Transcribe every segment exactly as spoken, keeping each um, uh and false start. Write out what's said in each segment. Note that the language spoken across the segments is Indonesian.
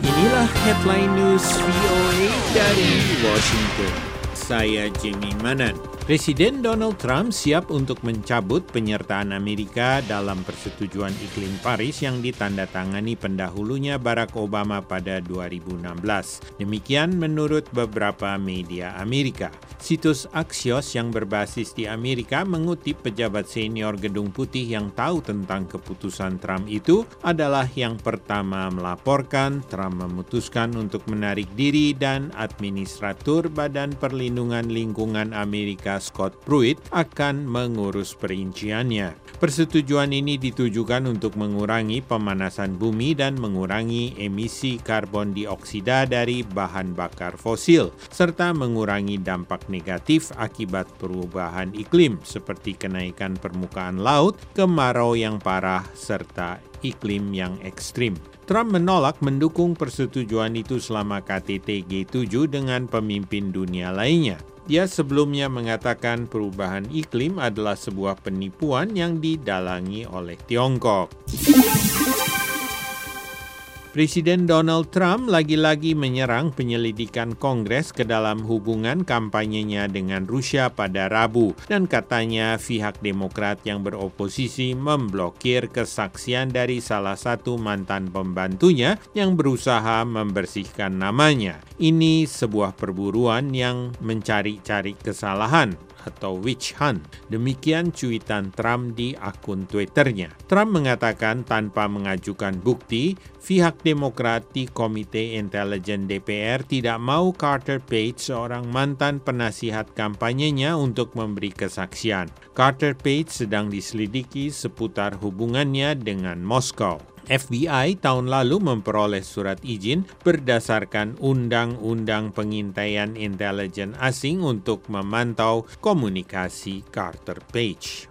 Inilah headline news V O A dari Washington. Saya Jimmy Manan. Presiden Donald Trump siap untuk mencabut penyertaan Amerika dalam persetujuan iklim Paris yang ditandatangani pendahulunya Barack Obama pada dua ribu enam belas. Demikian menurut beberapa media Amerika. Situs Axios yang berbasis di Amerika mengutip pejabat senior Gedung Putih yang tahu tentang keputusan Trump itu adalah yang pertama melaporkan Trump memutuskan untuk menarik diri dan administratur Badan Perlindungan Lingkungan Amerika Scott Pruitt akan mengurus perinciannya. Persetujuan ini ditujukan untuk mengurangi pemanasan bumi dan mengurangi emisi karbon dioksida dari bahan bakar fosil, serta mengurangi dampak negatif akibat perubahan iklim seperti kenaikan permukaan laut, kemarau yang parah, serta iklim yang ekstrim. Trump menolak mendukung persetujuan itu selama K T T G tujuh dengan pemimpin dunia lainnya. Dia sebelumnya mengatakan perubahan iklim adalah sebuah penipuan yang didalangi oleh Tiongkok. Presiden Donald Trump lagi-lagi menyerang penyelidikan Kongres ke dalam hubungan kampanyenya dengan Rusia pada Rabu dan katanya pihak Demokrat yang beroposisi memblokir kesaksian dari salah satu mantan pembantunya yang berusaha membersihkan namanya. Ini sebuah perburuan yang mencari-cari kesalahan atau witch hunt. Demikian cuitan Trump di akun Twitternya. Trump mengatakan tanpa mengajukan bukti, pihak Demokrat di Komite Intelijen D P R tidak mau Carter Page, seorang mantan penasihat kampanyenya, untuk memberi kesaksian. Carter Page sedang diselidiki seputar hubungannya dengan Moskow. F B I tahun lalu memperoleh surat izin berdasarkan Undang-Undang Pengintaian Intelijen Asing untuk memantau komunikasi Carter Page.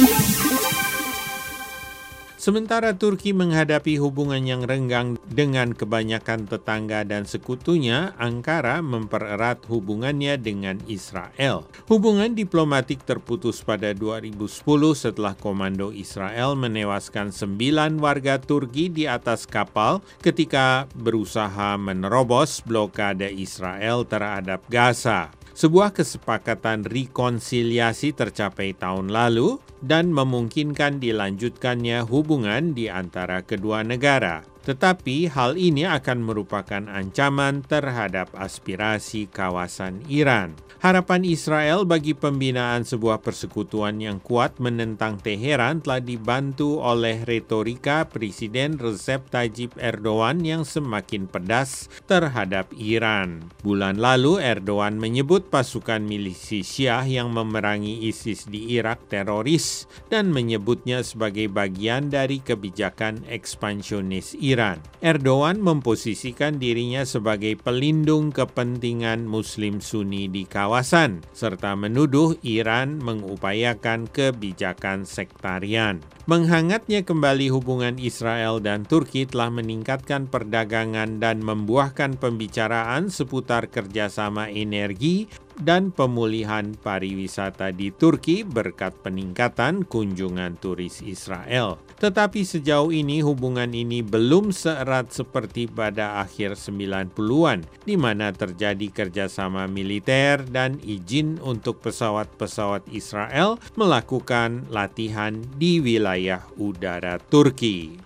Sementara Turki menghadapi hubungan yang renggang dengan kebanyakan tetangga dan sekutunya, Ankara mempererat hubungannya dengan Israel. Hubungan diplomatik terputus pada dua ribu sepuluh setelah komando Israel menewaskan sembilan warga Turki di atas kapal ketika berusaha menerobos blokade Israel terhadap Gaza. Sebuah kesepakatan rekonsiliasi tercapai tahun lalu dan memungkinkan dilanjutkannya hubungan di antara kedua negara. Tetapi hal ini akan merupakan ancaman terhadap aspirasi kawasan Iran. Harapan Israel bagi pembinaan sebuah persekutuan yang kuat menentang Teheran telah dibantu oleh retorika Presiden Recep Tayyip Erdogan yang semakin pedas terhadap Iran. Bulan lalu Erdogan menyebut pasukan milisi Syiah yang memerangi ISIS di Irak teroris dan menyebutnya sebagai bagian dari kebijakan ekspansionis Iran. Erdogan memposisikan dirinya sebagai pelindung kepentingan Muslim Sunni di kawasan, serta menuduh Iran mengupayakan kebijakan sektarian. Menghangatnya kembali hubungan Israel dan Turki telah meningkatkan perdagangan dan membuahkan pembicaraan seputar kerjasama energi dan pemulihan pariwisata di Turki berkat peningkatan kunjungan turis Israel. Tetapi sejauh ini hubungan ini belum seerat seperti pada akhir sembilan puluhan, di mana terjadi kerjasama militer dan izin untuk pesawat-pesawat Israel melakukan latihan di wilayah udara Turki.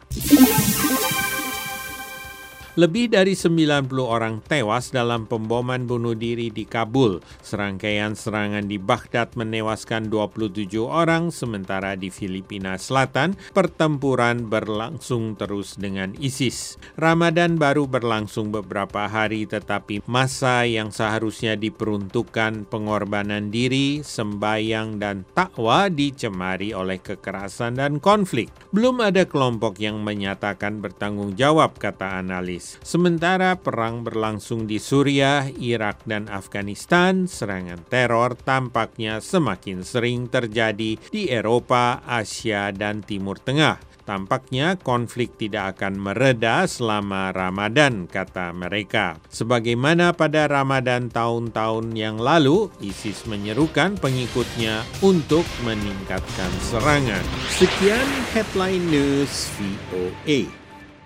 Lebih dari sembilan puluh orang tewas dalam pemboman bunuh diri di Kabul. Serangkaian serangan di Baghdad menewaskan dua puluh tujuh orang, sementara di Filipina Selatan pertempuran berlangsung terus dengan ISIS. Ramadan baru berlangsung beberapa hari, tetapi masa yang seharusnya diperuntukkan pengorbanan diri, sembayang, dan takwa dicemari oleh kekerasan dan konflik. Belum ada kelompok yang menyatakan bertanggung jawab, kata analis. Sementara perang berlangsung di Suriah, Irak, dan Afghanistan, serangan teror tampaknya semakin sering terjadi di Eropa, Asia, dan Timur Tengah. Tampaknya konflik tidak akan mereda selama Ramadan, kata mereka. Sebagaimana pada Ramadan tahun-tahun yang lalu, ISIS menyerukan pengikutnya untuk meningkatkan serangan. Sekian Headline News V O A.